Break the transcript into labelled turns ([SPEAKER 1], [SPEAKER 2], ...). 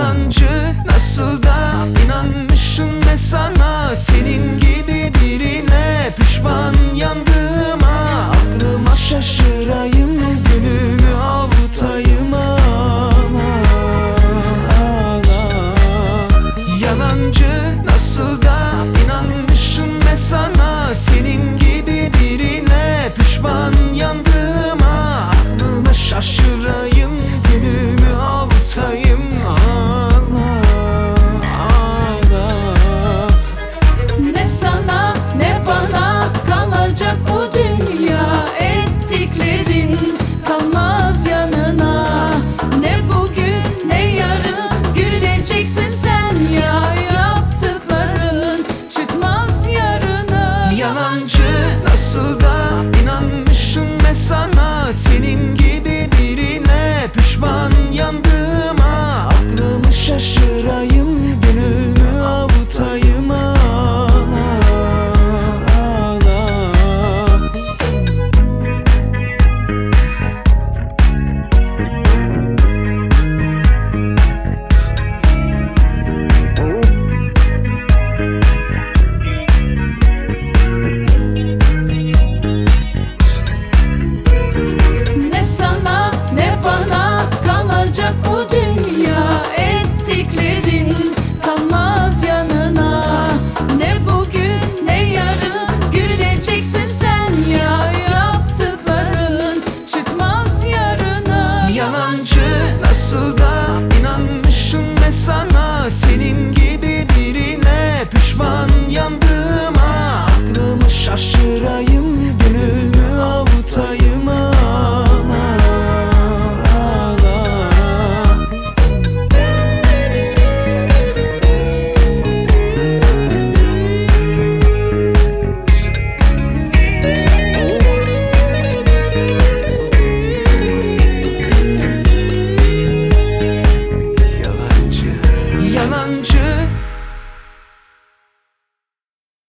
[SPEAKER 1] Yalancı, nasıl da inanmışım be sana. Senin gibi birine pişman yandığıma, aklıma şaşırayım, günümü avutayım. Yalancı, nasıl da inanmışım be sana. Senin gibi birine pişman yandığıma, aklıma şaşırayım, günümü avutayım.
[SPEAKER 2] Ne sana ne bana kalacak bu dünya, ettiklerin kalmaz yanına. Ne bugün ne yarın güleceksin sen ya, yaptıkların çıkmaz yarına.
[SPEAKER 1] Yalancı, nasıl da inanmışım be sana. Senin gibi birine pişman yandığıma, aklımı şaşırayım, günümü avutayım.
[SPEAKER 2] Ne sana ne bana kalacak bu dünya, ettiklerin kalmaz yanına. Ne bugün ne yarın güleceksin sen ya, yaptıkların çıkmaz yarına.
[SPEAKER 1] Yalancı, nasıl da inanmışım be sana. Senin gibi birine pişman yandığıma, aklımı şaşırayım.